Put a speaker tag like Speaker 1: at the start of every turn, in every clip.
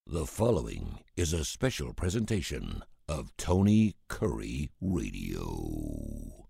Speaker 1: The following is a special presentation of Tony Curry Radio.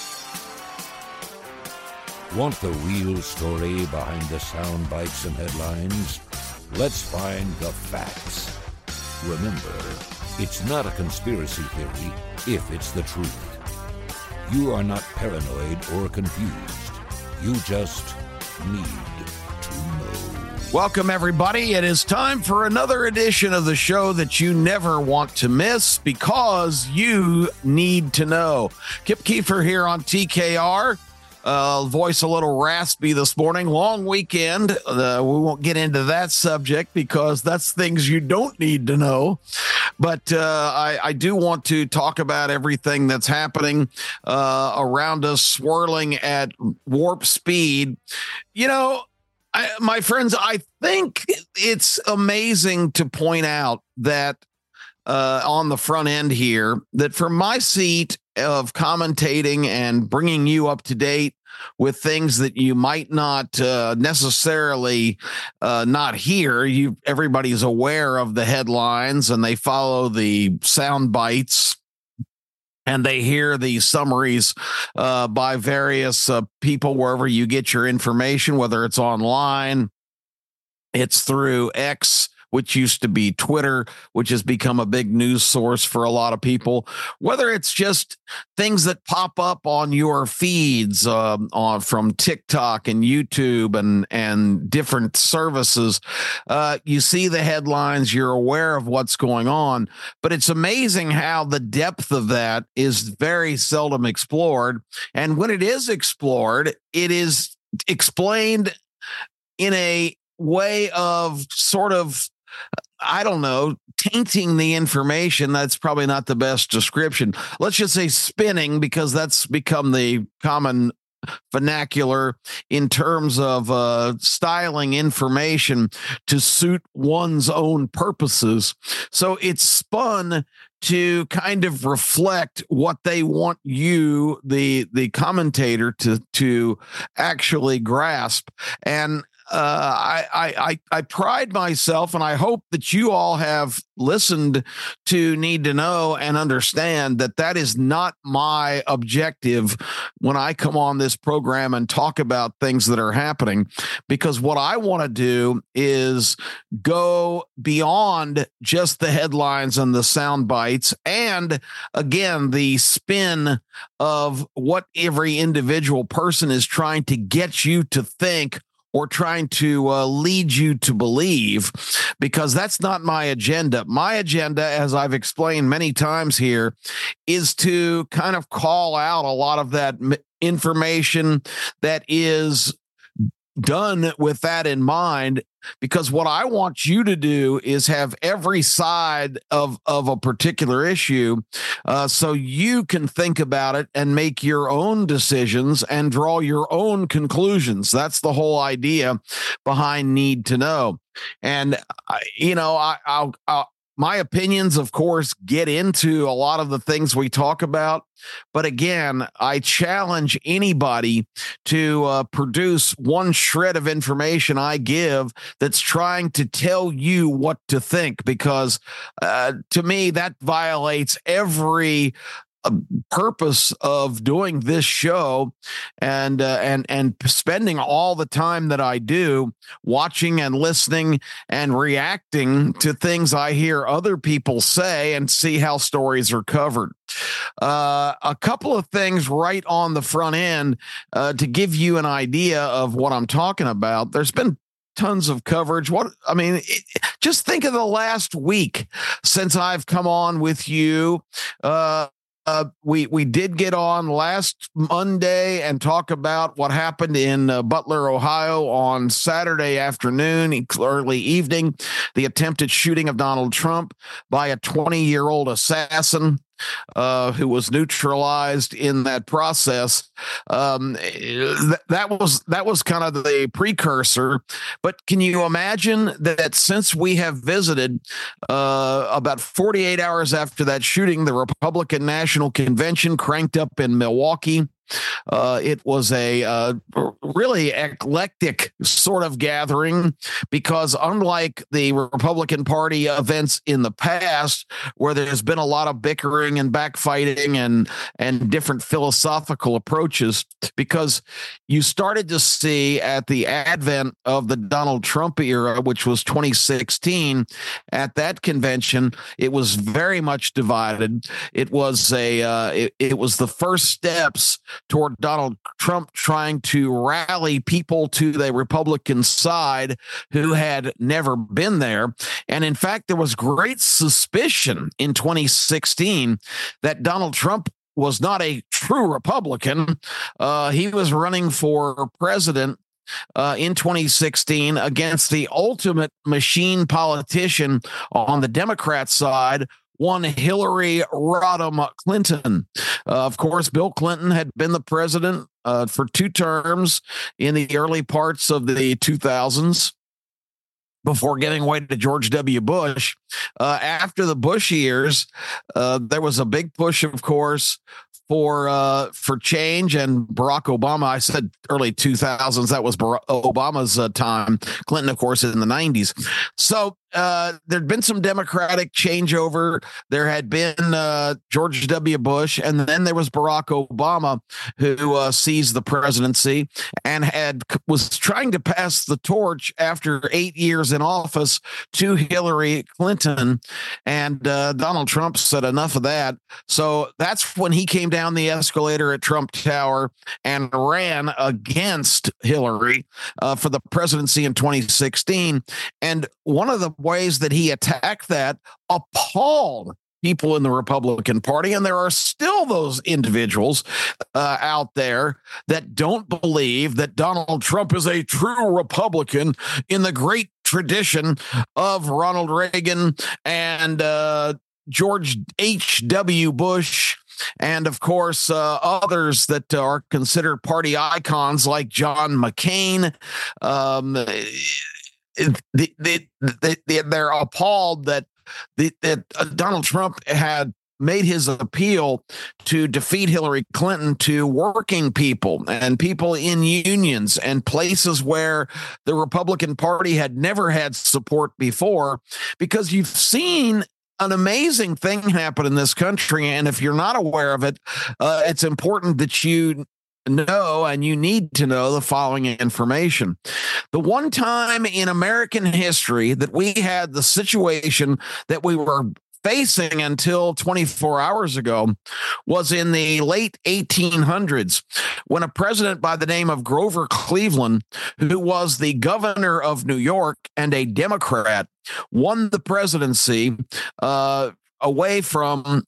Speaker 1: Want the real story behind the sound bites and headlines? Let's find the facts. Remember, it's not a conspiracy theory if it's the truth. You are not paranoid or confused. You just need to know.
Speaker 2: Welcome, everybody. It is time for another edition of the show that you never want to miss because you need to know. Kip Keefer here on TKR. Voice a little raspy this morning. Long weekend. We won't get into that subject because that's things you don't need to know. But I do want to talk about everything that's happening around us, swirling at warp speed. You know, my friends, I think it's amazing to point out that on the front end here, that from my seat of commentating and bringing you up to date with things that you might not necessarily not hear, everybody's aware of the headlines and they follow the sound bites. And they hear the summaries by various people wherever you get your information, whether it's online, it's through X, which used to be Twitter, which has become a big news source for a lot of people, whether it's just things that pop up on your feeds from TikTok and YouTube and different services. You see the headlines, you're aware of what's going on, but it's amazing how the depth of that is very seldom explored. And when it is explored, it is explained in a way of sort of, I don't know, tainting the information. That's probably not the best description. Let's just say spinning, because that's become the common vernacular in terms of styling information to suit one's own purposes. So it's spun to kind of reflect what they want you, the commentator, to actually grasp. And I pride myself, and I hope that you all have listened to Need to Know and understand that that is not my objective when I come on this program and talk about things that are happening, because what I want to do is go beyond just the headlines and the sound bites, and again, the spin of what every individual person is trying to get you to think or trying to lead you to believe, because that's not my agenda. My agenda, as I've explained many times here, is to kind of call out a lot of that information that is done with that in mind, because what I want you to do is have every side of a particular issue so you can think about it and make your own decisions and draw your own conclusions. That's the whole idea behind Need to Know. And, I'll my opinions, of course, get into a lot of the things we talk about. But again, I challenge anybody to produce one shred of information I give that's trying to tell you what to think, because to me, that violates every purpose of doing this show and spending all the time that I do watching and listening and reacting to things I hear other people say and see how stories are covered. A couple of things right on the front end to give you an idea of what I'm talking about. There's been tons of coverage. Just think of the last week since I've come on with you. We did get on last Monday and talk about what happened in Butler, Ohio on Saturday afternoon, early evening, the attempted shooting of Donald Trump by a 20-year-old assassin who was neutralized in that process. That was kind of the precursor. But can you imagine that since we have visited about 48 hours after that shooting, the Republican National Convention cranked up in Milwaukee, It was a really eclectic sort of gathering because unlike the Republican Party events in the past, where there's been a lot of bickering and backfighting and different philosophical approaches, because you started to see at the advent of the Donald Trump era, which was 2016, at that convention, it was very much divided. It was it was the first steps toward Donald Trump trying to rally people to the Republican side who had never been there. And in fact, there was great suspicion in 2016 that Donald Trump was not a true Republican. He was running for president in 2016 against the ultimate machine politician on the Democrat side, one Hillary Rodham Clinton. Of course, Bill Clinton had been the president for 2 terms in the early parts of the 2000s before giving way to George W. Bush. After the Bush years, there was a big push, of course, for change, and Barack Obama. I said early 2000s. That was Obama's time. Clinton, of course, in the 90s. So there'd been some Democratic changeover. There had been George W. Bush, and then there was Barack Obama, who seized the presidency and was trying to pass the torch after 8 years in office to Hillary Clinton. And Donald Trump said enough of that. So that's when he came down the escalator at Trump Tower and ran against Hillary for the presidency in 2016. And one of the ways that he attacked that appalled people in the Republican Party. And there are still those individuals out there that don't believe that Donald Trump is a true Republican in the great tradition of Ronald Reagan and George H.W. Bush, and of course others that are considered party icons like John McCain. They're appalled that Donald Trump had made his appeal to defeat Hillary Clinton to working people and people in unions and places where the Republican Party had never had support before, because you've seen an amazing thing happen in this country. And if you're not aware of it, it's important that you know, and you need to know the following information. The one time in American history that we had the situation that we were facing until 24 hours ago was in the late 1800s, when a president by the name of Grover Cleveland, who was the governor of New York and a Democrat, won the presidency away from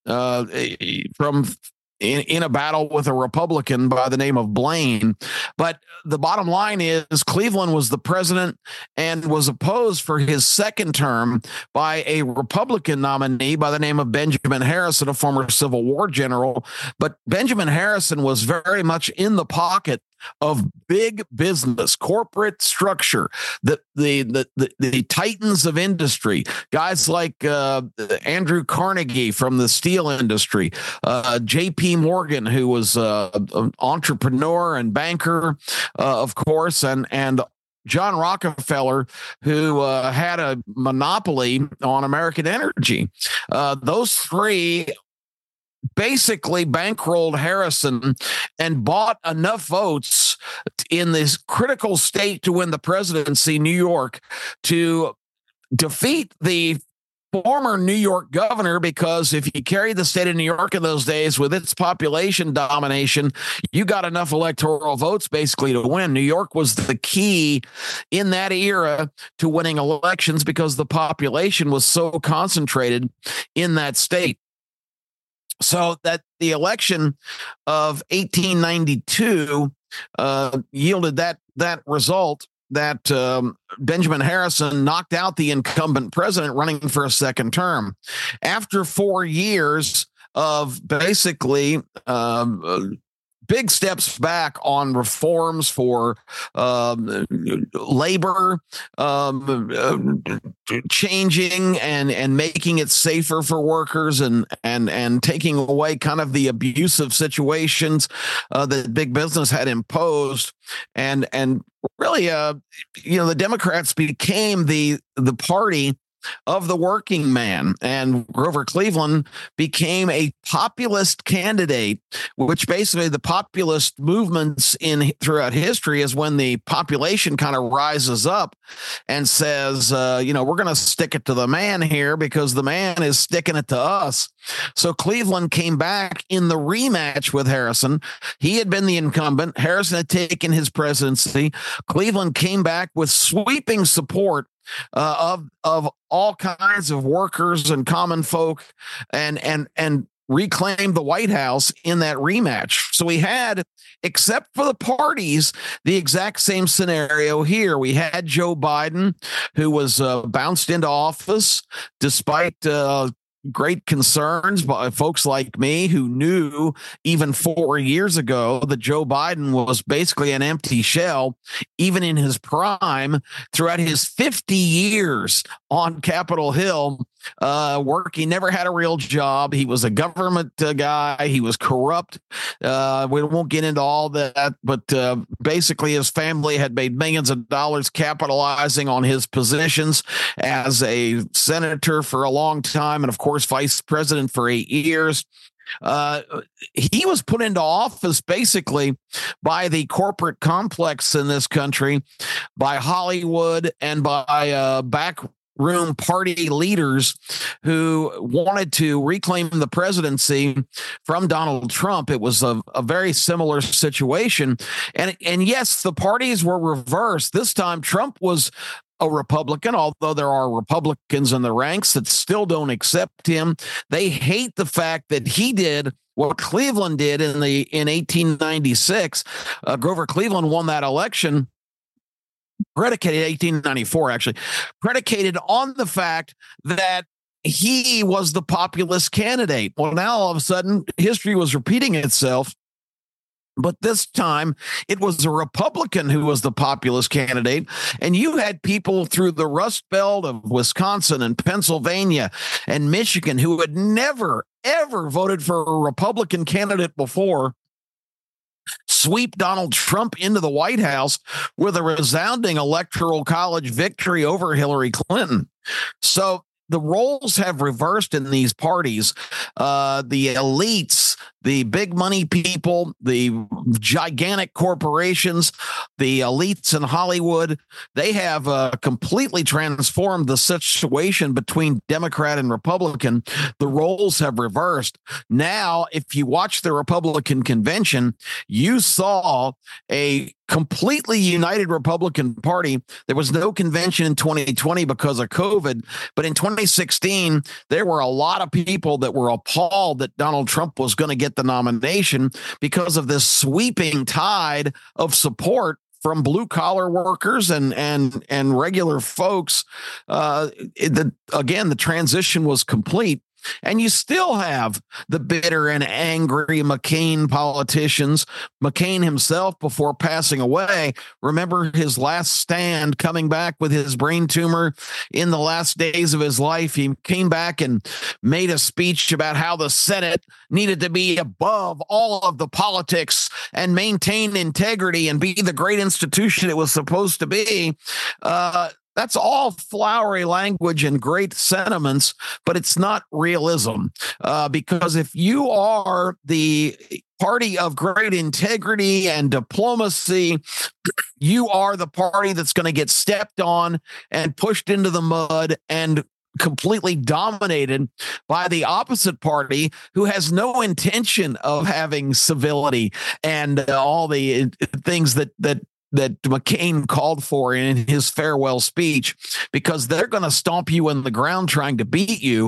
Speaker 2: in a battle with a Republican by the name of Blaine. But the bottom line is Cleveland was the president and was opposed for his second term by a Republican nominee by the name of Benjamin Harrison, a former Civil War general. But Benjamin Harrison was very much in the pocket of big business, corporate structure, the titans of industry, guys like Andrew Carnegie from the steel industry, J.P. Morgan, who was an entrepreneur and banker, of course, and John Rockefeller, who had a monopoly on American energy. Those three basically bankrolled Harrison and bought enough votes in this critical state to win the presidency, New York, to defeat the former New York governor, because if you carried the state of New York in those days with its population domination, you got enough electoral votes basically to win. New York was the key in that era to winning elections because the population was so concentrated in that state. So that the election of 1892 yielded that result, that Benjamin Harrison knocked out the incumbent president running for a second term. After 4 years of basically big steps back on reforms for labor, changing and making it safer for workers, and taking away kind of the abusive situations that big business had imposed, and really, the Democrats became the party of the working man, and Grover Cleveland became a populist candidate, which basically the populist movements throughout history is when the population kind of rises up and says, we're going to stick it to the man here because the man is sticking it to us. So Cleveland came back in the rematch with Harrison. He had been the incumbent. Harrison had taken his presidency. Cleveland came back with sweeping support of all kinds of workers and common folk, and reclaimed the White House in that rematch. So we had, except for the parties, the exact same scenario here. We had Joe Biden, who was bounced into office despite great concerns by folks like me who knew even 4 years ago that Joe Biden was basically an empty shell, even in his prime, throughout his 50 years on Capitol Hill. He never had a real job. He was a government guy. He was corrupt. We won't get into all that, but basically his family had made millions of dollars capitalizing on his positions as a senator for a long time, and of course, vice president for 8 years. He was put into office basically by the corporate complex in this country, by Hollywood, and by backroom party leaders who wanted to reclaim the presidency from Donald Trump. It was a very similar situation. And yes, the parties were reversed. This time, Trump was a Republican, although there are Republicans in the ranks that still don't accept him. They hate the fact that he did what Cleveland did in 1896. Grover Cleveland won that election, predicated 1894, actually, predicated on the fact that he was the populist candidate. Well, now all of a sudden, history was repeating itself. But this time, it was a Republican who was the populist candidate. And you had people through the Rust Belt of Wisconsin and Pennsylvania and Michigan who had never, ever voted for a Republican candidate before sweep Donald Trump into the White House with a resounding electoral college victory over Hillary Clinton. So the roles have reversed in these parties. The elites, the big money people, the gigantic corporations, the elites in Hollywood, they have completely transformed the situation between Democrat and Republican. The roles have reversed. Now, if you watch the Republican convention, you saw a completely united Republican Party. There was no convention in 2020 because of COVID, but in 2016, there were a lot of people that were appalled that Donald Trump was going to get the nomination because of this sweeping tide of support from blue collar workers and regular folks. Again, the transition was complete. And you still have the bitter and angry McCain politicians. McCain himself, before passing away, remember his last stand, coming back with his brain tumor in the last days of his life. He came back and made a speech about how the Senate needed to be above all of the politics and maintain integrity and be the great institution it was supposed to be. That's all flowery language and great sentiments, but it's not realism. Because if you are the party of great integrity and diplomacy, you are the party that's going to get stepped on and pushed into the mud and completely dominated by the opposite party, who has no intention of having civility and all the things that McCain called for in his farewell speech, because they're going to stomp you in the ground trying to beat you.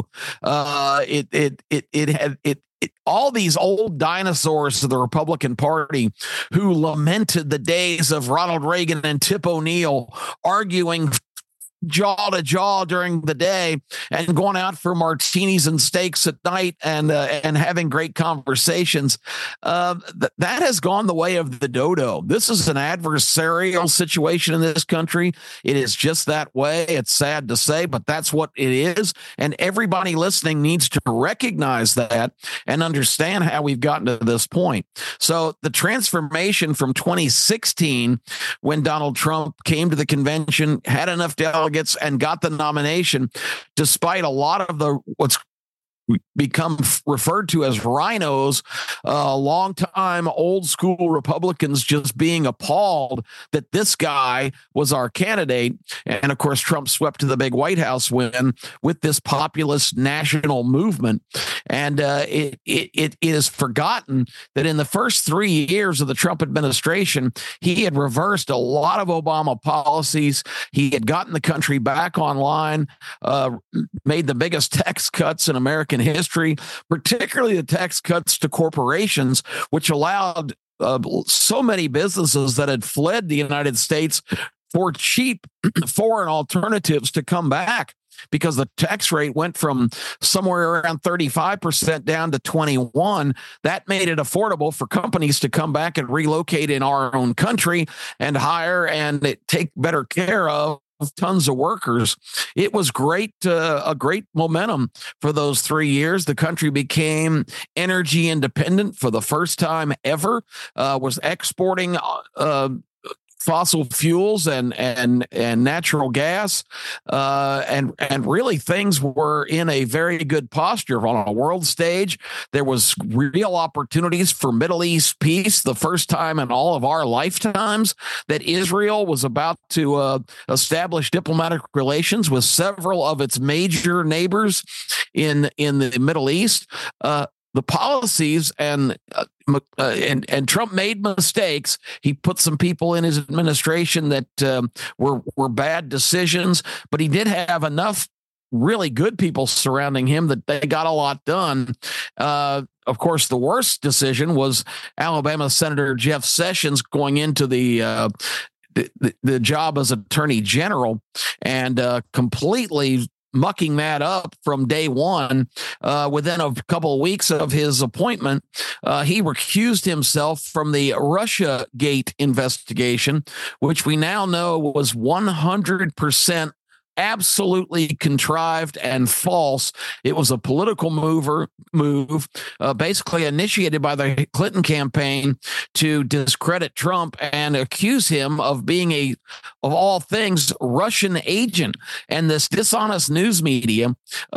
Speaker 2: All these old dinosaurs of the Republican Party who lamented the days of Ronald Reagan and Tip O'Neill arguing jaw to jaw during the day and going out for martinis and steaks at night and having great conversations. That has gone the way of the dodo. This is an adversarial situation in this country. It is just that way. It's sad to say, but that's what it is. And everybody listening needs to recognize that and understand how we've gotten to this point. So the transformation from 2016, when Donald Trump came to the convention, had enough delegates, and got the nomination, despite a lot of the what's become referred to as rhinos, long-time old school Republicans just being appalled that this guy was our candidate. And of course, Trump swept to the big White House win with this populist national movement. And it is forgotten that in the first 3 years of the Trump administration, he had reversed a lot of Obama policies. He had gotten the country back online, made the biggest tax cuts in American history, particularly the tax cuts to corporations, which allowed so many businesses that had fled the United States for cheap foreign alternatives to come back, because the tax rate went from somewhere around 35% down to 21%. That made it affordable for companies to come back and relocate in our own country and hire and take better care of tons of workers. It was great, a great momentum for those 3 years. The country became energy independent for the first time ever, was exporting fossil fuels and natural gas, and really things were in a very good posture on a world stage. There was real opportunities for Middle East peace, the first time in all of our lifetimes that Israel was about to establish diplomatic relations with several of its major neighbors in the Middle East. The policies and Trump made mistakes. He put some people in his administration that were bad decisions, but he did have enough really good people surrounding him that they got a lot done. Of course, the worst decision was Alabama Senator Jeff Sessions going into the job as Attorney General and completely mucking that up from day one. Within a couple of weeks of his appointment, he recused himself from the Russiagate investigation, which we now know was 100% absolutely contrived and false. It was a political move, basically initiated by the Clinton campaign to discredit Trump and accuse him of being of all things, Russian agent. And this dishonest news media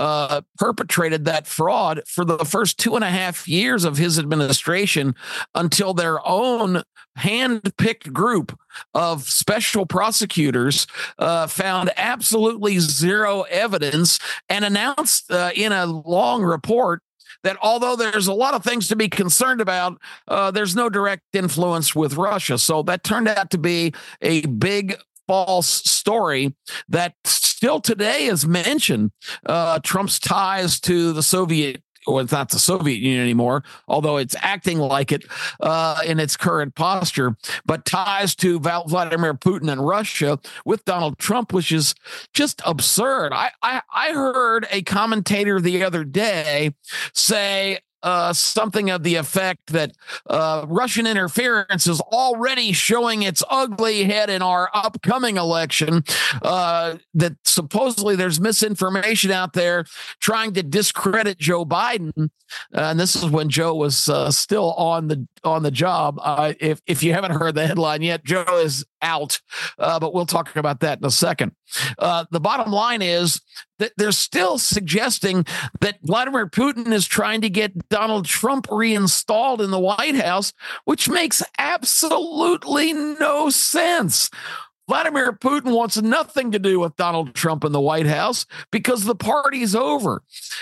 Speaker 2: perpetrated that fraud for the first 2.5 years of his administration, until their own hand-picked group of special prosecutors found absolutely zero evidence and announced in a long report that although there's a lot of things to be concerned about, there's no direct influence with Russia. So that turned out to be a big false story that still today is mentioned. Trump's ties to the Soviet, or it's not the Soviet Union anymore, although it's acting like it in its current posture, but ties to Vladimir Putin and Russia with Donald Trump, which is just absurd. I heard a commentator the other day say something of the effect that Russian interference is already showing its ugly head in our upcoming election, that supposedly there's misinformation out there trying to discredit Joe Biden. And this is when Joe was still on the job. If you haven't heard the headline yet, Joe is out, but we'll talk about that in a second. The bottom line is that they're still suggesting that Vladimir Putin is trying to get Donald Trump reinstalled in the White House, which makes absolutely no sense. Vladimir Putin wants nothing to do with Donald Trump in the White House because the party's over.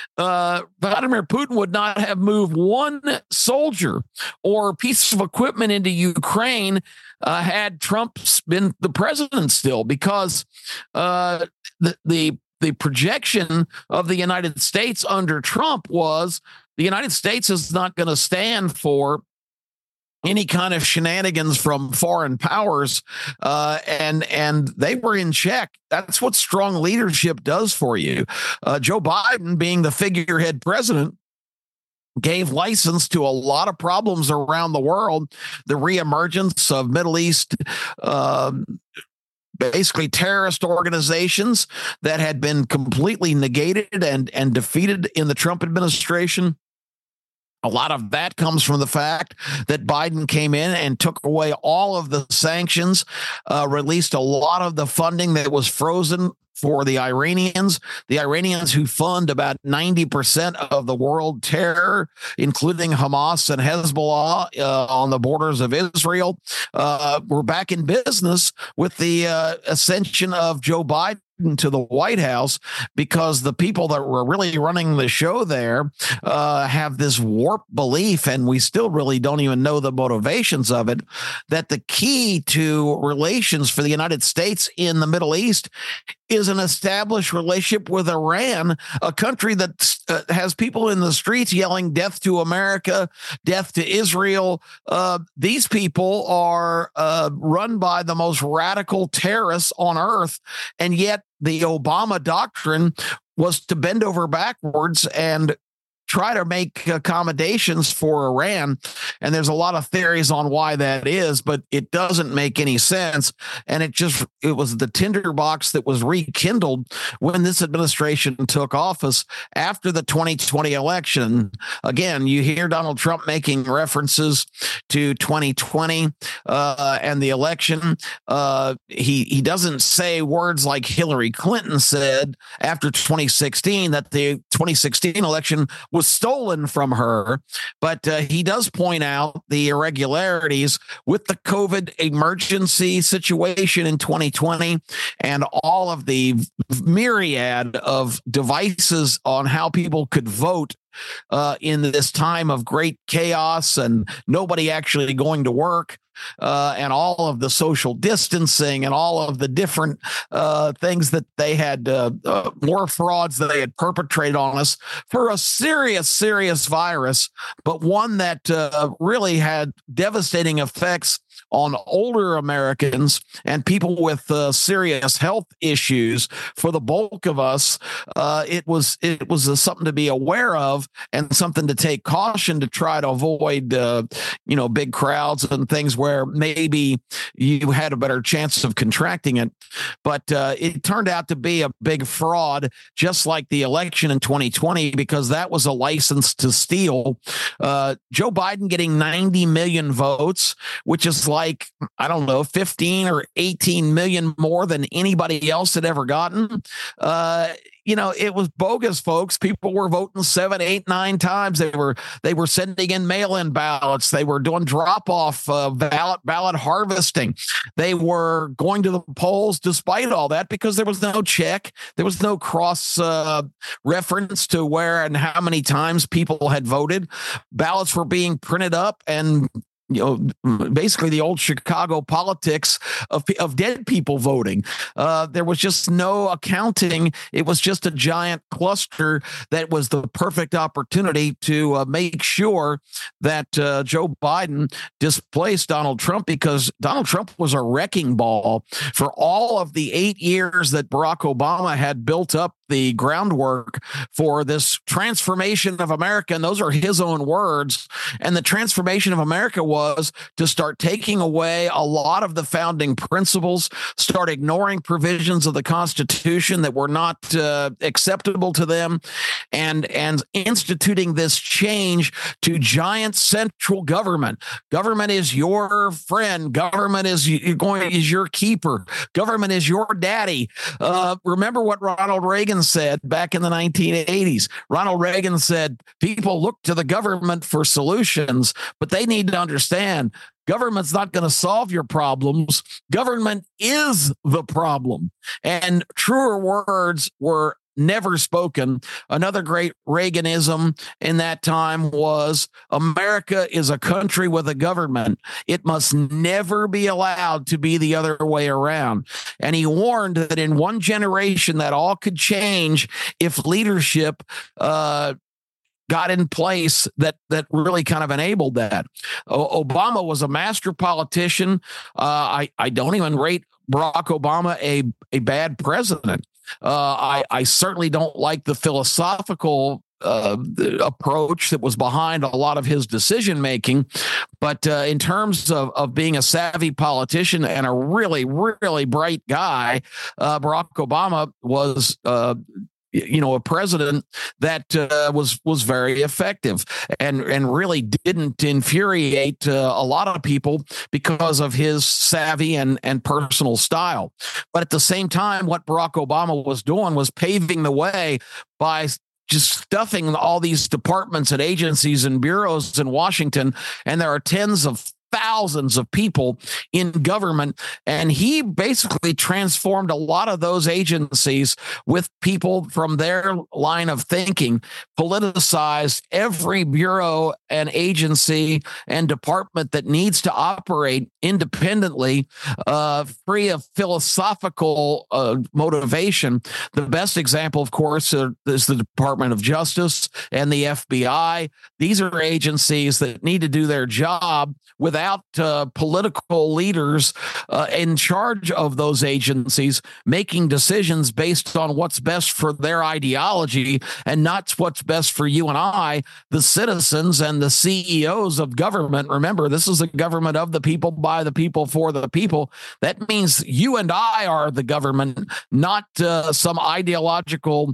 Speaker 2: Vladimir Putin would not have moved one soldier or piece of equipment into Ukraine had Trump been the president still, because the projection of the United States under Trump was the United States is not going to stand for any kind of shenanigans from foreign powers, and they were in check. That's what strong leadership does for you. Joe Biden, being the figurehead president, gave license to a lot of problems around the world. The reemergence of Middle East, basically terrorist organizations that had been completely negated and defeated in the Trump administration. A lot of that comes from the fact that Biden came in and took away all of the sanctions, released a lot of the funding that was frozen for the Iranians who fund about 90% of the world terror, including Hamas and Hezbollah on the borders of Israel. We're back in business with the ascension of Joe Biden to the White House, because the people that were really running the show there have this warped belief, and we still really don't even know the motivations of it, that the key to relations for the United States in the Middle East is an established relationship with Iran, a country that has people in the streets yelling death to America, death to Israel. These people are run by the most radical terrorists on earth, and yet the Obama doctrine was to bend over backwards and try to make accommodations for Iran. And there's a lot of theories on why that is, but it doesn't make any sense. And it was the tinderbox that was rekindled when this administration took office after the 2020 election. Again, you hear Donald Trump making references to 2020 and the election. He doesn't say words like Hillary Clinton said after 2016, that the 2016 election was stolen from her, but he does point out the irregularities with the COVID emergency situation in 2020 and all of the myriad of devices on how people could vote in this time of great chaos and nobody actually going to work. And all of the social distancing and all of the different things that they had, more frauds that they had perpetrated on us for a serious virus, but one that really had devastating effects on older Americans and people with serious health issues. For the bulk of us, it was something to be aware of and something to take caution to try to avoid, big crowds and things where maybe you had a better chance of contracting it. But it turned out to be a big fraud, just like the election in 2020, because that was a license to steal. Joe Biden getting 90 million votes, which is like, I don't know, 15 or 18 million more than anybody else had ever gotten. It was bogus, folks. People were voting 7, 8, 9 times. They were sending in mail-in ballots. They were doing drop-off ballot harvesting. They were going to the polls despite all that because there was no check. There was no cross reference to where and how many times people had voted. Ballots were being printed up and basically the old Chicago politics of dead people voting. There was just no accounting. It was just a giant cluster that was the perfect opportunity to make sure that Joe Biden displaced Donald Trump, because Donald Trump was a wrecking ball for all of the 8 years that Barack Obama had built up the groundwork for this transformation of America. And those are his own words. And the transformation of America was to start taking away a lot of the founding principles, start ignoring provisions of the Constitution that were not acceptable to them, and instituting this change to giant central government. Government is your friend. Government is your keeper. Government is your daddy. Remember what Ronald Reagan said back in the 1980s. Ronald Reagan said, people look to the government for solutions, but they need to understand government's not going to solve your problems. Government is the problem. And truer words were never spoken. Another great Reaganism in that time was, America is a country with a government. It must never be allowed to be the other way around. And he warned that in one generation that all could change if leadership got in place that really kind of enabled that. Obama was a master politician. I don't even rate Barack Obama a bad president. I certainly don't like the philosophical approach that was behind a lot of his decision making, but in terms of being a savvy politician and a really, really bright guy, Barack Obama was a president that was very effective and really didn't infuriate a lot of people because of his savvy and personal style. But at the same time, what Barack Obama was doing was paving the way by just stuffing all these departments and agencies and bureaus in Washington. And there are tens of thousands of people in government. And he basically transformed a lot of those agencies with people from their line of thinking, politicized every bureau and agency and department that needs to operate independently, free of philosophical motivation. The best example, of course, is the Department of Justice and the FBI. These are agencies that need to do their job without political leaders in charge of those agencies making decisions based on what's best for their ideology and not what's best for you and I, the citizens and the CEOs of government. Remember, this is a government of the people, by the people, for the people. That means you and I are the government, not some ideological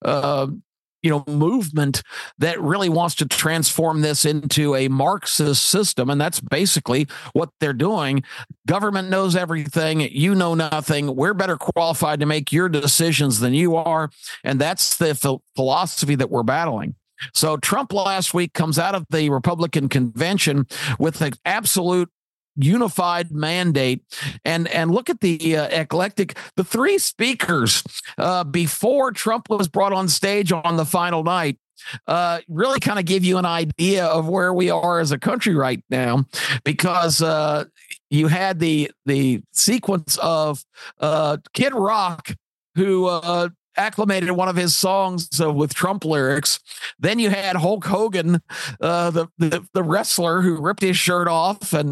Speaker 2: movement that really wants to transform this into a Marxist system. And that's basically what they're doing. Government knows everything. You know nothing. We're better qualified to make your decisions than you are. And that's the philosophy that we're battling. So Trump last week comes out of the Republican convention with an absolute unified mandate, and look at the the three speakers before Trump was brought on stage on the final night really kind of give you an idea of where we are as a country right now, because you had the sequence of Kid Rock, who acclimated one of his songs with Trump lyrics. Then you had Hulk Hogan, the wrestler, who ripped his shirt off, and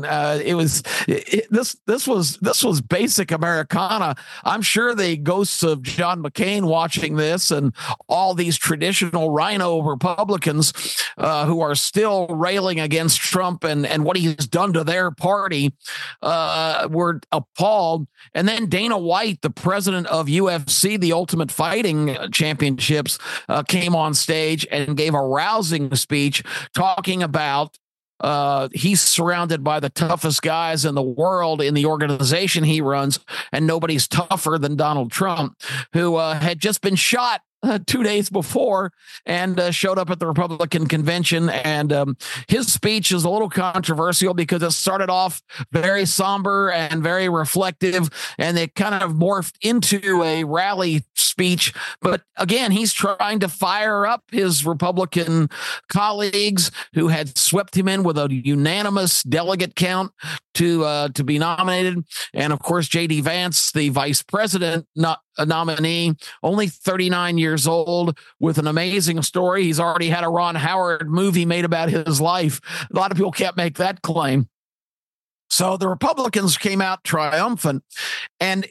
Speaker 2: this was basic Americana. I'm sure the ghosts of John McCain watching this and all these traditional rhino Republicans who are still railing against Trump and what he's done to their party were appalled. And then Dana White, the president of UFC, the Ultimate Fighting Championships, came on stage and gave a rousing speech talking about he's surrounded by the toughest guys in the world in the organization he runs, and nobody's tougher than Donald Trump, who had just been shot 2 days before and showed up at the Republican convention. And his speech is a little controversial because it started off very somber and very reflective, and it kind of morphed into a rally speech. But again, he's trying to fire up his Republican colleagues who had swept him in with a unanimous delegate count to be nominated. And of course, J.D. Vance, the vice president nominee, only 39 years old, with an amazing story. He's already had a Ron Howard movie made about his life. A lot of people can't make that claim. So the Republicans came out triumphant. And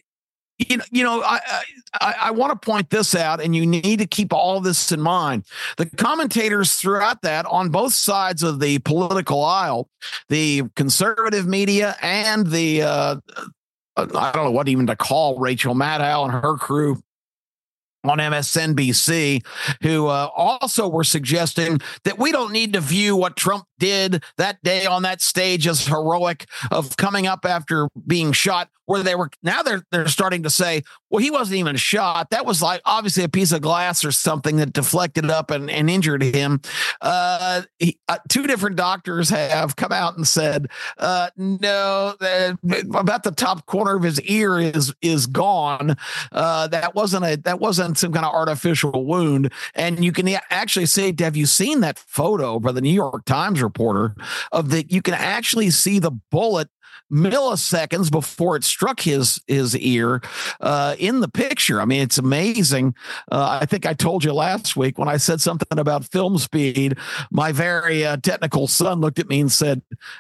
Speaker 2: I want to point this out, and you need to keep all this in mind. The commentators throughout that on both sides of the political aisle, the conservative media and the, I don't know what even to call Rachel Maddow and her crew on MSNBC, who also were suggesting that we don't need to view what Trump did that day on that stage as heroic, of coming up after being shot, where they're starting to say, well, he wasn't even shot. That was like obviously a piece of glass or something that deflected up and injured him. Two different doctors have come out and said, no, about the top corner of his ear is gone. That wasn't on some kind of artificial wound. And you can actually see, have you seen that photo by the New York Times reporter you can actually see the bullet milliseconds before it struck his ear in the picture. I mean, it's amazing. I think I told you last week when I said something about film speed, my very technical son looked at me and said,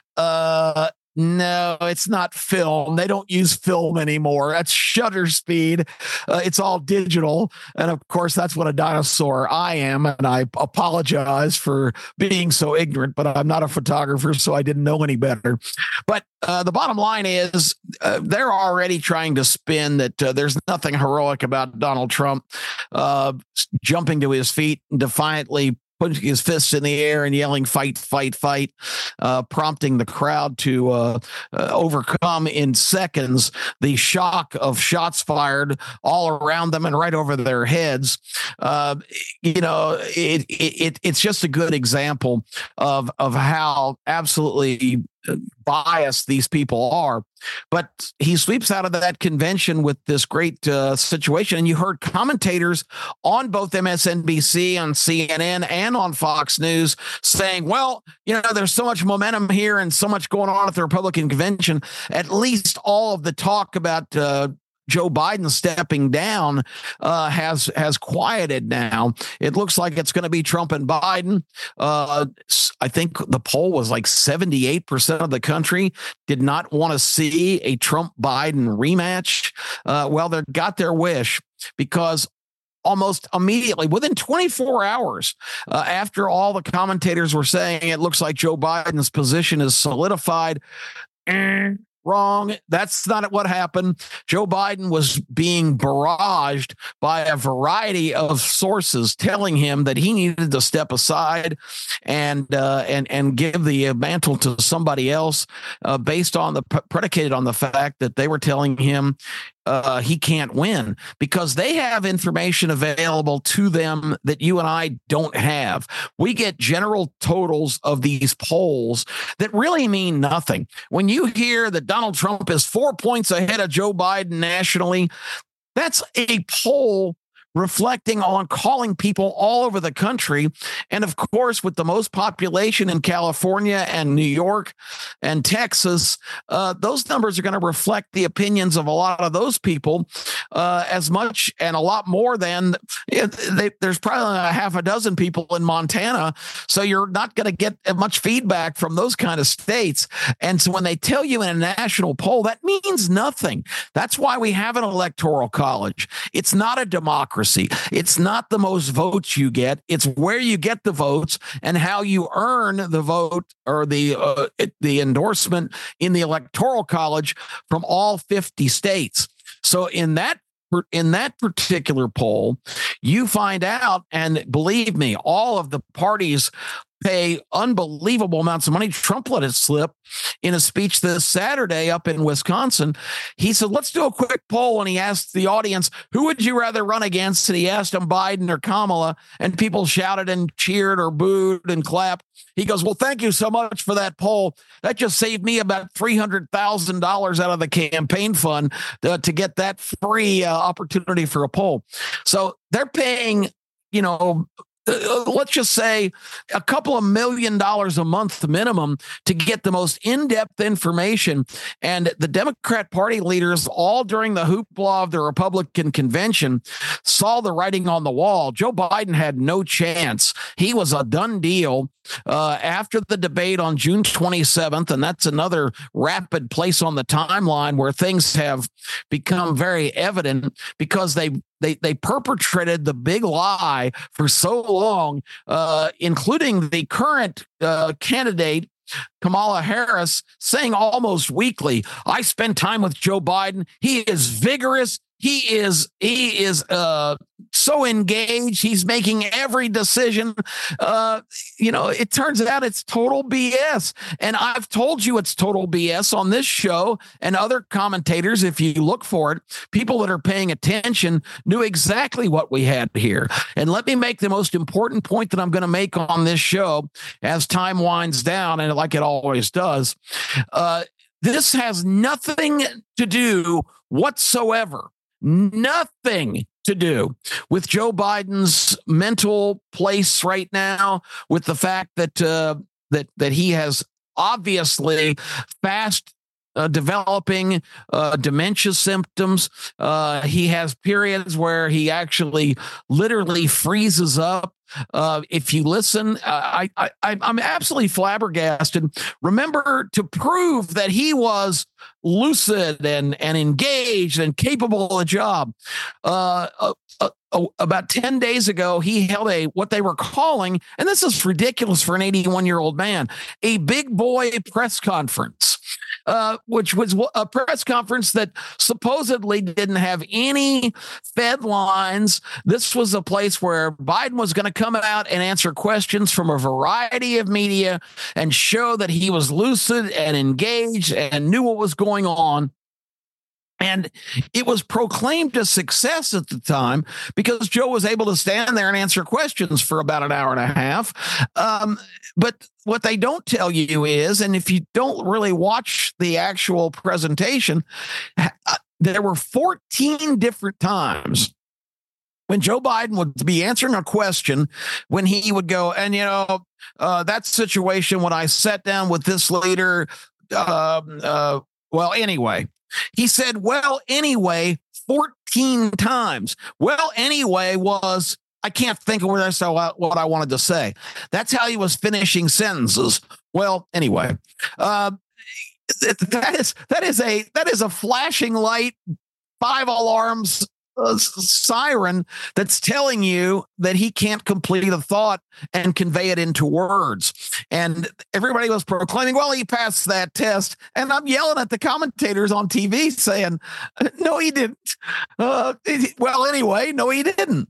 Speaker 2: no, it's not film. They don't use film anymore. That's shutter speed. It's all digital. And of course, that's what a dinosaur I am. And I apologize for being so ignorant, but I'm not a photographer, so I didn't know any better. But the bottom line is they're already trying to spin that there's nothing heroic about Donald Trump jumping to his feet and defiantly putting his fists in the air and yelling, fight, fight, fight, prompting the crowd to overcome in seconds the shock of shots fired all around them and right over their heads. It's just a good example of how absolutely biased these people are. But he sweeps out of that convention with this great situation. And you heard commentators on both MSNBC, on CNN, and on Fox News saying, well, there's so much momentum here and so much going on at the Republican convention. At least all of the talk about Joe Biden stepping down has quieted now. It looks like it's going to be Trump and Biden. I think the poll was like 78% of the country did not want to see a Trump-Biden rematch. Well, they got their wish, because almost immediately, within 24 hours after all the commentators were saying it looks like Joe Biden's position is solidified, wrong. That's not what happened. Joe Biden was being barraged by a variety of sources telling him that he needed to step aside and give the mantle to somebody else, based on predicated on the fact that they were telling him he can't win, because they have information available to them that you and I don't have. We get general totals of these polls that really mean nothing. When you hear that Donald Trump is 4 points ahead of Joe Biden nationally, that's a poll reflecting on calling people all over the country. And of course, with the most population in California and New York and Texas, those numbers are going to reflect the opinions of a lot of those people as much and a lot more than there's probably a half a dozen people in Montana. So you're not going to get much feedback from those kind of states. And so when they tell you in a national poll, that means nothing. That's why we have an electoral college. It's not a democracy. It's not the most votes you get. It's where you get the votes and how you earn the vote or the endorsement in the electoral college from all 50 states. So in that particular poll, you find out, and believe me, all of the parties pay unbelievable amounts of money. Trump let it slip in a speech this Saturday up in Wisconsin. He said, let's do a quick poll. And he asked the audience, who would you rather run against? And he asked them Biden or Kamala, and people shouted and cheered or booed and clapped. He goes, well, thank you so much for that poll. That just saved me about $300,000 out of the campaign fund to get that free opportunity for a poll. So they're paying, let's just say a couple of $1 million a month minimum to get the most in-depth information. And the Democrat Party leaders, all during the hoopla of the Republican convention, saw the writing on the wall. Joe Biden had no chance. He was a done deal after the debate on June 27th. And that's another rapid place on the timeline where things have become very evident, because they perpetrated the big lie for so long, including the current candidate, Kamala Harris, saying almost weekly, I spend time with Joe Biden. He is vigorous. He is so engaged. He's making every decision. It turns out it's total BS. And I've told you it's total BS on this show, and other commentators, if you look for it, people that are paying attention knew exactly what we had here. And let me make the most important point that I'm going to make on this show as time winds down, and like it always does. This has nothing to do whatsoever. Nothing to do with Joe Biden's mental place right now, with the fact that that he has obviously fast developing dementia symptoms. He has periods where he actually literally freezes up. If you listen, I'm absolutely flabbergasted. Remember, to prove that he was lucid and engaged and capable of the job, about 10 days ago, he held what they were calling, and this is ridiculous for an 81-year-old man, a big boy press conference. Which was a press conference that supposedly didn't have any Fed lines. This was a place where Biden was going to come out and answer questions from a variety of media and show that he was lucid and engaged and knew what was going on. And it was proclaimed a success at the time because Joe was able to stand there and answer questions for about an hour and a half. But what they don't tell you is, and if you don't really watch the actual presentation, there were 14 different times when Joe Biden would be answering a question, when he would go, and, that situation when I sat down with this leader, well, anyway. He said, well, anyway, 14 times. Well, anyway was, I can't think of what I wanted to say. That's how he was finishing sentences. Well, anyway, that is a flashing light, 5 alarms siren that's telling you that he can't complete a thought and convey it into words. And everybody was proclaiming, well, he passed that test. And I'm yelling at the commentators on TV saying, no, he didn't. Well, anyway, no, he didn't.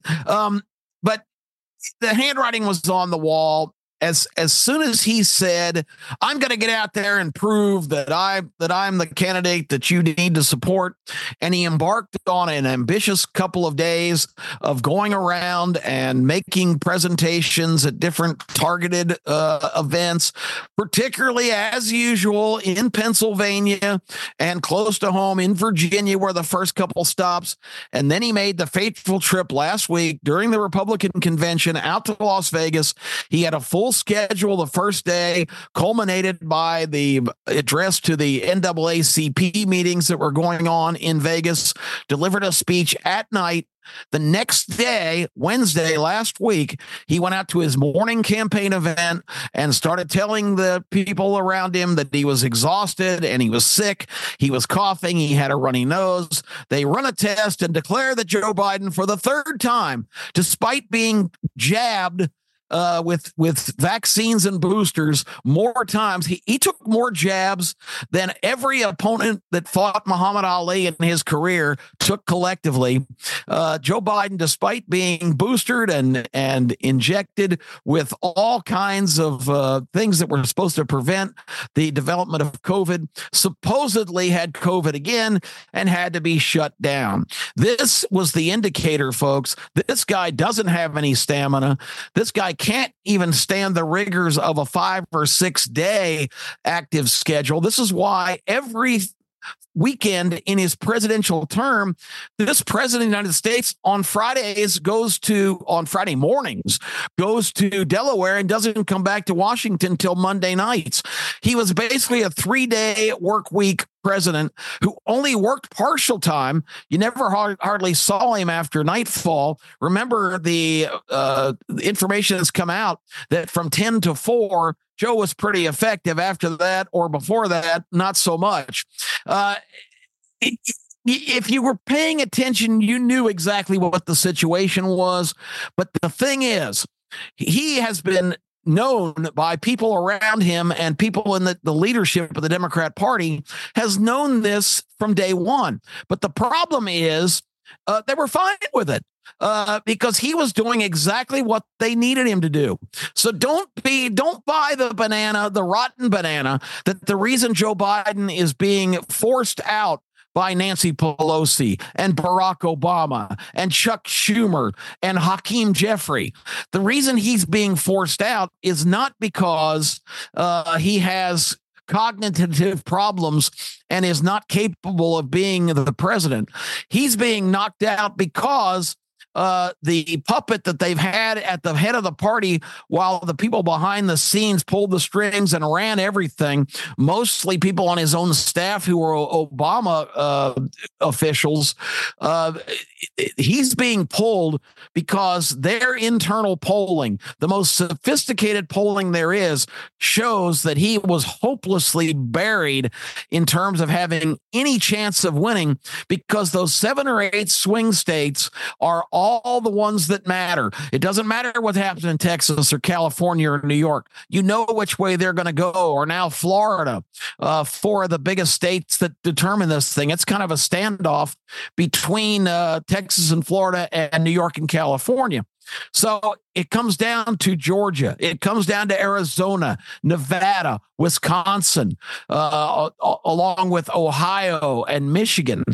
Speaker 2: But the handwriting was on the wall. As soon as he said, I'm going to get out there and prove that I'm the candidate that you need to support, and he embarked on an ambitious couple of days of going around and making presentations at different targeted events, particularly as usual in Pennsylvania and close to home in Virginia, where the first couple stops. And then he made the fateful trip last week during the Republican convention out to Las Vegas. He had a full schedule the first day, culminated by the address to the NAACP meetings that were going on in Vegas, delivered a speech at night. The next day, Wednesday last week, he went out to his morning campaign event and started telling the people around him that he was exhausted and he was sick. He was coughing. He had a runny nose. They run a test and declare that Joe Biden, for the third time, despite being jabbed with vaccines and boosters more times. He took more jabs than every opponent that fought Muhammad Ali in his career took collectively. Joe Biden, despite being boosted and injected with all kinds of things that were supposed to prevent the development of COVID, supposedly had COVID again and had to be shut down. This was the indicator, folks. This guy doesn't have any stamina. This guy can't even stand the rigors of a 5 or 6 day active schedule. This is why every weekend in his presidential term, this president of the United States on Friday mornings goes to Delaware and doesn't come back to Washington till Monday nights. He was basically a 3-day work week president who only worked partial time. You never hardly saw him after nightfall. Remember, the information has come out that from 10 to 4, Joe was pretty effective. After that or before that, not so much. If you were paying attention, you knew exactly what the situation was. But the thing is, he has been known by people around him, and people in the leadership of the Democrat Party has known this from day one. But the problem is they were fine with it. Because he was doing exactly what they needed him to do. So don't buy the rotten banana, that the reason Joe Biden is being forced out by Nancy Pelosi and Barack Obama and Chuck Schumer and Hakeem Jeffrey. The reason he's being forced out is not because he has cognitive problems and is not capable of being the president. He's being knocked out because the puppet that they've had at the head of the party, while the people behind the scenes pulled the strings and ran everything, mostly people on his own staff who were Obama officials. He's being pulled because their internal polling, the most sophisticated polling there is, shows that he was hopelessly buried in terms of having any chance of winning, because those 7 or 8 swing states are all the ones that matter. It doesn't matter what happens in Texas or California or New York. You know which way they're going to go. Or now Florida, 4 of the biggest states that determine this thing. It's kind of a standoff between Texas and Florida and New York and California. So it comes down to Georgia. It comes down to Arizona, Nevada, Wisconsin, along with Ohio and Michigan.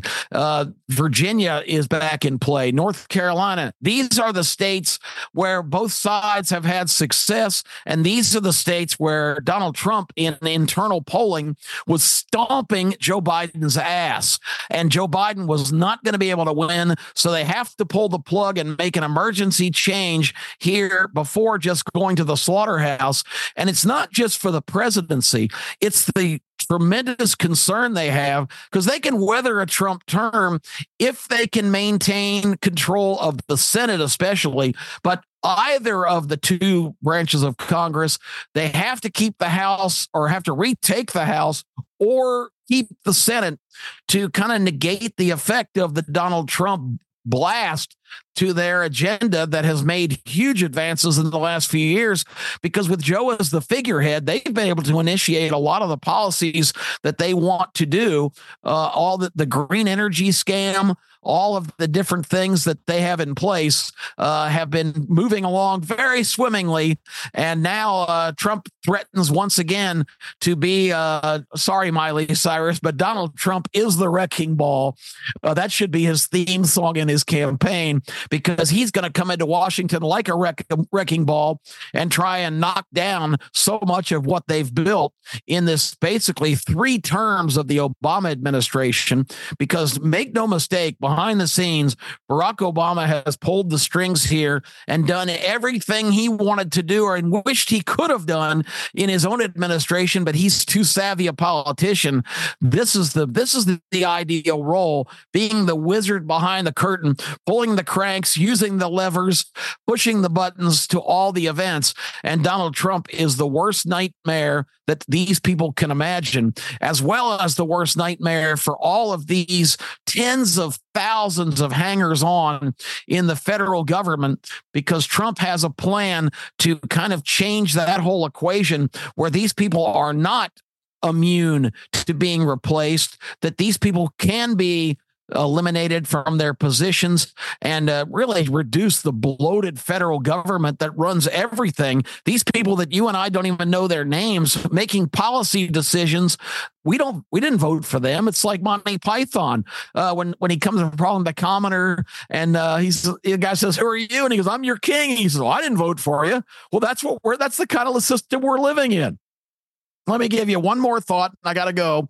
Speaker 2: Virginia is back in play. North Carolina. These are the states where both sides have had success. And these are the states where Donald Trump in internal polling was stomping Joe Biden's ass. And Joe Biden was not going to be able to win. So they have to pull the plug and make an emergency change here before just going to the slaughterhouse. And it's not just for the presidency. It's the tremendous concern they have, because they can weather a Trump term if they can maintain control of the Senate, especially. But either of the 2 branches of Congress, they have to keep the House or have to retake the House or keep the Senate to kind of negate the effect of the Donald Trump blast to their agenda that has made huge advances in the last few years. Because with Joe as the figurehead, they've been able to initiate a lot of the policies that they want to do, all the green energy scam, all of the different things that they have in place have been moving along very swimmingly. And now Trump threatens once again to be, sorry, Miley Cyrus, but Donald Trump is the wrecking ball. That should be his theme song in his campaign, because he's going to come into Washington like a wrecking ball and try and knock down so much of what they've built in this basically 3 terms of the Obama administration. Because make no mistake, behind the scenes, Barack Obama has pulled the strings here and done everything he wanted to do or wished he could have done in his own administration, but he's too savvy a politician. This is the ideal role, being the wizard behind the curtain, pulling the cranks, using the levers, pushing the buttons to all the events. And Donald Trump is the worst nightmare that these people can imagine, as well as the worst nightmare for all of these tens of thousands of hangers on in the federal government, because Trump has a plan to kind of change that whole equation where these people are not immune to being replaced, that these people can be eliminated from their positions and really reduce the bloated federal government that runs everything. These people that you and I don't even know their names, making policy decisions. We didn't vote for them. It's like Monty Python when he comes to a problem, the commoner, and the guy says, "Who are you?" And he goes, "I'm your king." He says, "Well, I didn't vote for you." Well, that's the kind of system we're living in. Let me give you one more thought. I got to go.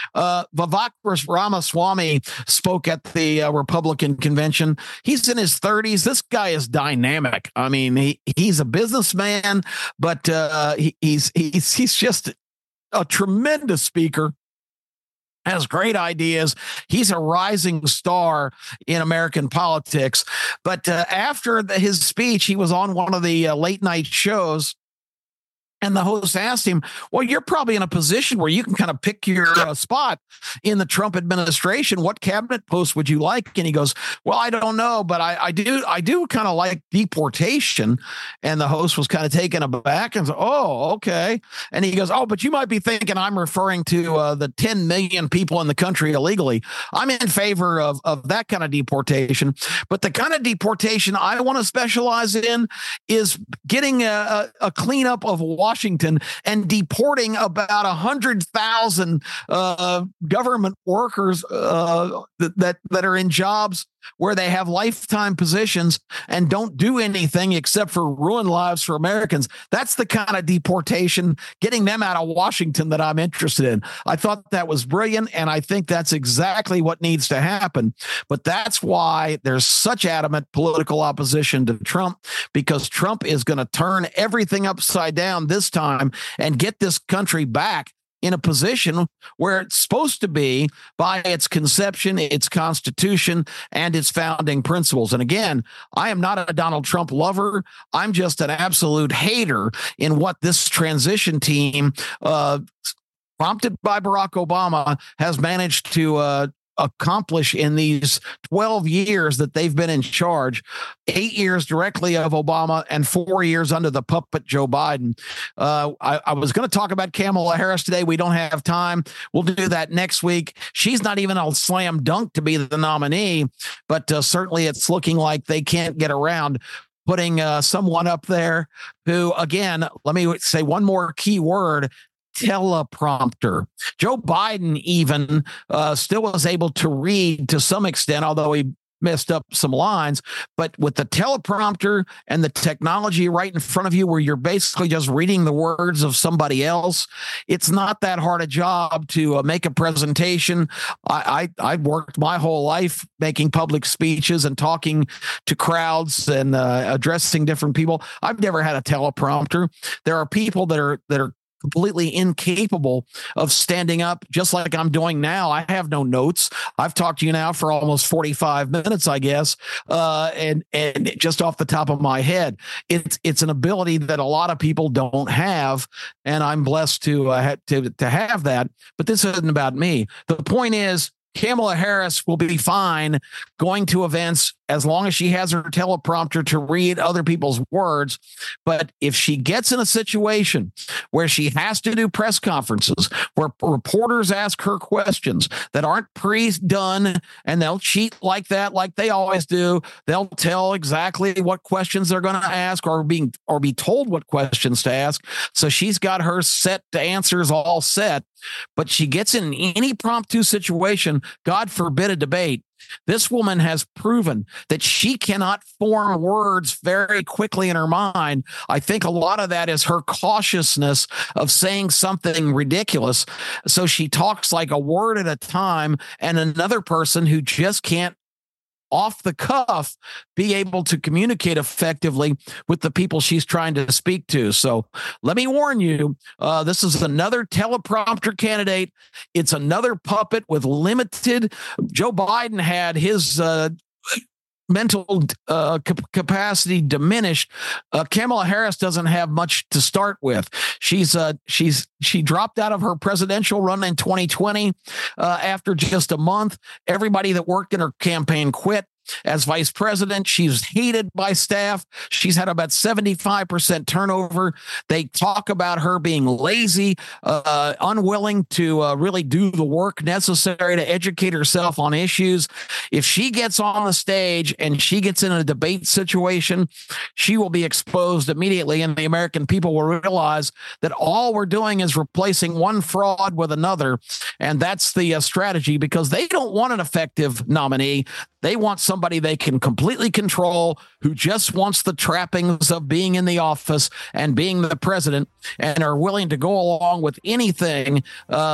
Speaker 2: Vivek Ramaswamy spoke at the Republican convention. He's in his 30s. This guy is dynamic. I mean, he's a businessman, but he's just a tremendous speaker. Has great ideas. He's a rising star in American politics. But after his speech, he was on one of the late night shows. And the host asked him, "Well, you're probably in a position where you can kind of pick your spot in the Trump administration. What cabinet post would you like?" And he goes, "Well, I don't know, but I do kind of like deportation." And the host was kind of taken aback and said, "Oh, okay." And he goes, "Oh, but you might be thinking I'm referring to the 10 million people in the country illegally. I'm in favor of that kind of deportation. But the kind of deportation I want to specialize in is getting a cleanup of Washington and deporting about 100,000 government workers that are in jobs where they have lifetime positions and don't do anything except for ruin lives for Americans. That's the kind of deportation, getting them out of Washington, that I'm interested in. I thought that was brilliant, and I think that's exactly what needs to happen. But that's why there's such adamant political opposition to Trump, because Trump is going to turn everything upside down this time and get this country back in a position where it's supposed to be by its conception, its constitution, and its founding principles. And again, I am not a Donald Trump lover. I'm just an absolute hater in what this transition team, prompted by Barack Obama, has managed to accomplish in these 12 years that they've been in charge, 8 years directly of Obama and 4 years under the puppet Joe Biden. I was going to talk about Kamala Harris today. We don't have time. We'll do that next week. She's not even a slam dunk to be the nominee, but certainly it's looking like they can't get around putting someone up there who, again, let me say one more key word: teleprompter. Joe Biden even still was able to read to some extent, although he messed up some lines. But with the teleprompter and the technology right in front of you, where you're basically just reading the words of somebody else, it's not that hard a job to make a presentation. I worked my whole life making public speeches and talking to crowds and addressing different people. I've never had a teleprompter. There are people that are completely incapable of standing up, just like I'm doing now. I have no notes. I've talked to you now for almost 45 minutes, I guess, and just off the top of my head, it's an ability that a lot of people don't have, and I'm blessed to have that. But this isn't about me. The point is, Kamala Harris will be fine going to events as long as she has her teleprompter to read other people's words. But if she gets in a situation where she has to do press conferences, where reporters ask her questions that aren't pre-done, and they'll cheat like that, like they always do, they'll tell exactly what questions they're going to ask, or be told what questions to ask. So she's got her set to answers all set, but she gets in any impromptu situation, God forbid a debate. This woman has proven that she cannot form words very quickly in her mind. I think a lot of that is her cautiousness of saying something ridiculous. So she talks like a word at a time, and another person who just can't, off the cuff, be able to communicate effectively with the people she's trying to speak to. So let me warn you, this is another teleprompter candidate. It's another puppet with limited. Joe Biden had his mental capacity diminished. Kamala Harris doesn't have much to start with. She dropped out of her presidential run in 2020 after just a month. Everybody that worked in her campaign quit. As vice president, she's hated by staff. She's had about 75% turnover. They talk about her being lazy, unwilling to really do the work necessary to educate herself on issues. If she gets on the stage and she gets in a debate situation, she will be exposed immediately, and the American people will realize that all we're doing is replacing one fraud with another. And that's the strategy, because they don't want an effective nominee. They want somebody they can completely control, who just wants the trappings of being in the office and being the president, and are willing to go along with anything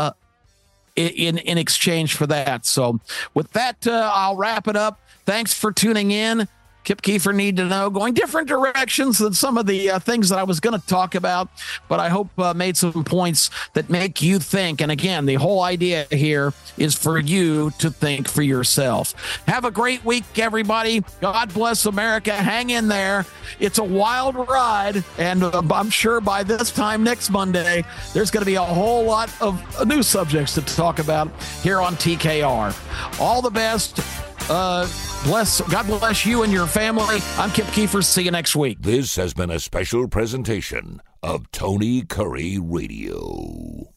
Speaker 2: in exchange for that. So with that, I'll wrap it up. Thanks for tuning in. Kip Keefer Need to Know, going different directions than some of the things that I was going to talk about, but I hope made some points that make you think. And again, the whole idea here is for you to think for yourself. Have a great week, everybody. God bless America. Hang in there. It's a wild ride, and I'm sure by this time next Monday, there's going to be a whole lot of new subjects to talk about here on TKR. All the best. God bless you and your family. I'm Kip Keefer. See you next week.
Speaker 1: This has been a special presentation of Tony Curry Radio.